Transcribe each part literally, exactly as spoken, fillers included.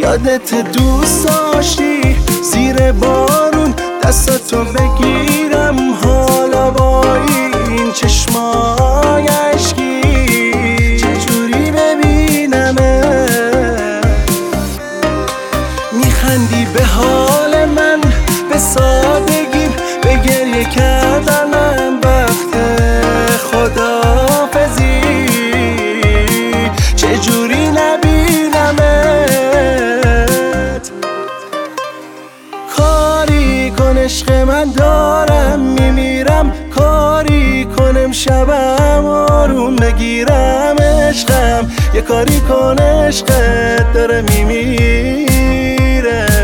یادت دوست داشتی زیر بارون دستاتو بگیرم، حالا با این چشمای عشقی چجوری ببینمه؟ میخندی به حال من، به سادگیم، به گریه کردنم وقت خداحافظی چجوری نبینمت؟ کاری کن عشق من دارم میمیرم، کاری کنم شبم آروم بگیرم عشقم، یه کاری کن عشقت داره میمیره.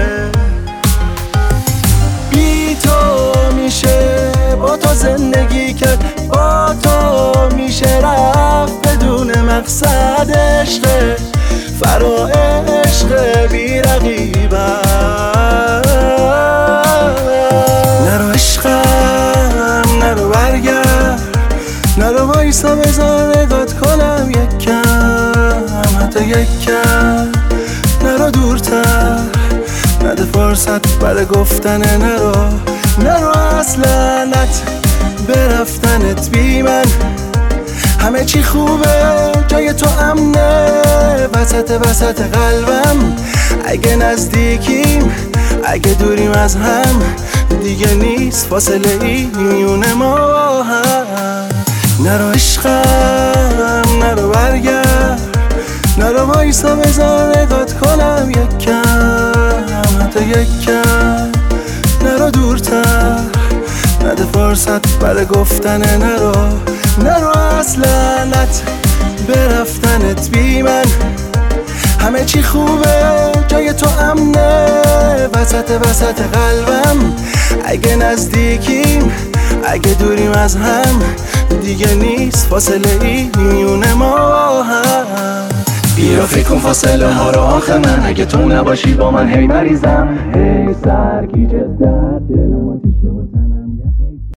بی تو میشه با تو زندگی کرد، با تو میشه رفت بدون مقصد، عشق فرا عشق بی رقیبم. نرو عشقم نرو برگرد، نرو وایسا بذار نگات کنم یک کم، حتی یک کم. نرو دورتر، نده فرصت برای گفتن نرو، نرو اصلا نت برفتنت بی من. همه چی خوبه جای تو امنه، وسط وسط قلبم. اگه نزدیکیم اگه دوریم از هم، دیگه نیست فاصله ای میون ما و هم. نرو عشقم نرو برگرد، نرو وایسا بذار نگات کنم یک کم، حتی یک کم. نرو دورتر، نده فرصت برای گفتن نرو، نرو اصلا نت برفتنت بی من. همه چی خوبه جای تو امنه، وسط وسط قلبم. اگه نزدیکیم اگه دوریم از هم، دیگه نیست فاصله ای میون ما و هم. بیا فکر کن فاصله ها رو آخه من، اگه تو نباشی با من هی مریضم، هی سرگیجه درد دلم آتیشه و تنم.